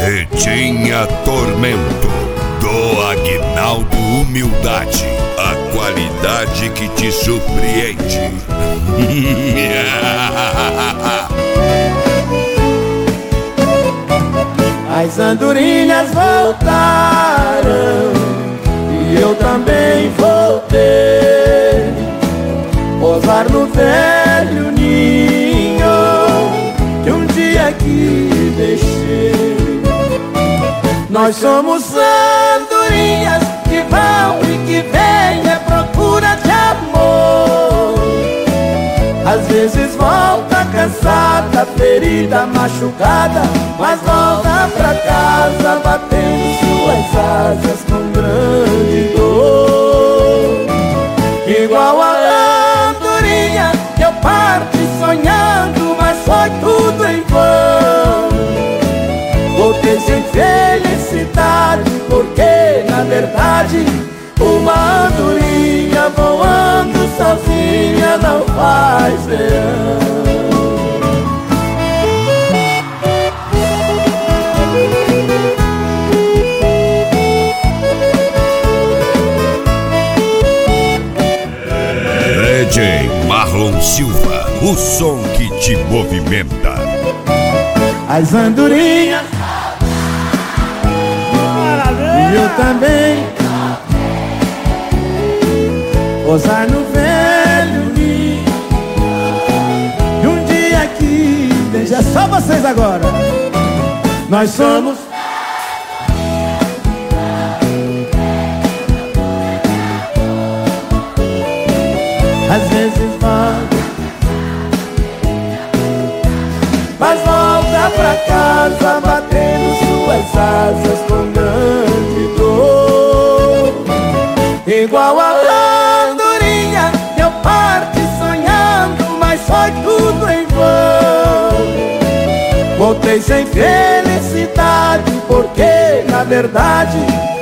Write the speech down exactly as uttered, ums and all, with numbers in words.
Retinha Tormento, do Aguinaldo Humildade, a qualidade que te surpreende. As andorinhas voltaram e eu também voltei, pousar no velho ninho que um dia aqui deixei. Nós somos andorinhas que vão e que vêm à procura de amor. Às vezes volta cansada, ferida, machucada, mas volta pra casa batendo suas asas com grande dor. Igual a andorinha que eu parti sonhando, mas foi tudo em vão. Voltei sem felicidade, porque na verdade uma andorinha voando sozinha não faz verão. D J Marlon Silva, o som que te movimenta. As andorinhas e eu também, pousar no velho ninho e um dia aqui deixa. É só vocês agora. Nós somos às vezes volta, mas volta pra casa batendo suas asas com grande dor. Igual a andorinha que eu parti sonhando, mas foi tudo em vão. Voltei sem felicidade, porque na verdade